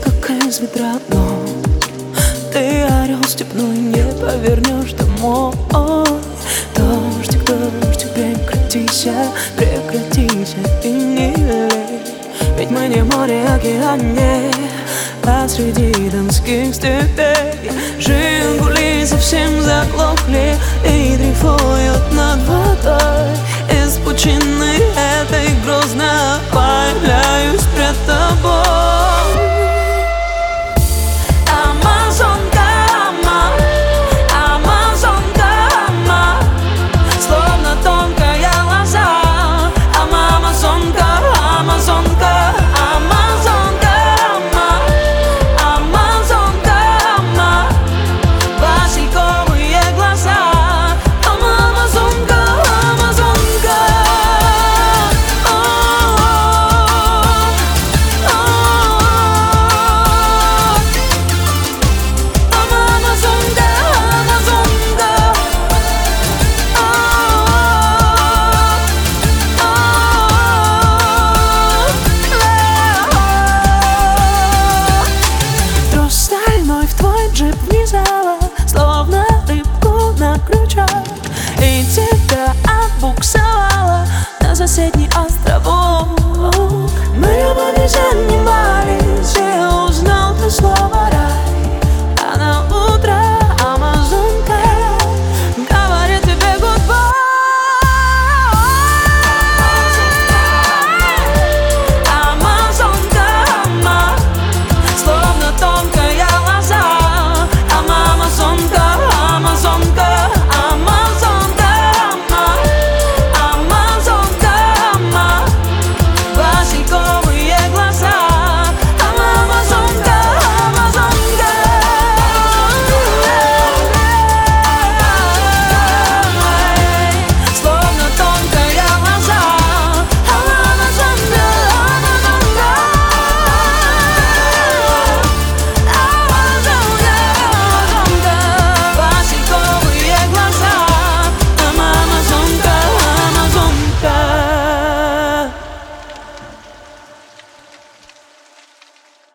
как из ведра, но ты орел степной, не повернешь домой. Дождик, дождик, прекратися, прекратися и не лей. Ведь мы не море, океан, не посреди донских степей. Жигули совсем заглохли и дрейфуют над водой из пучин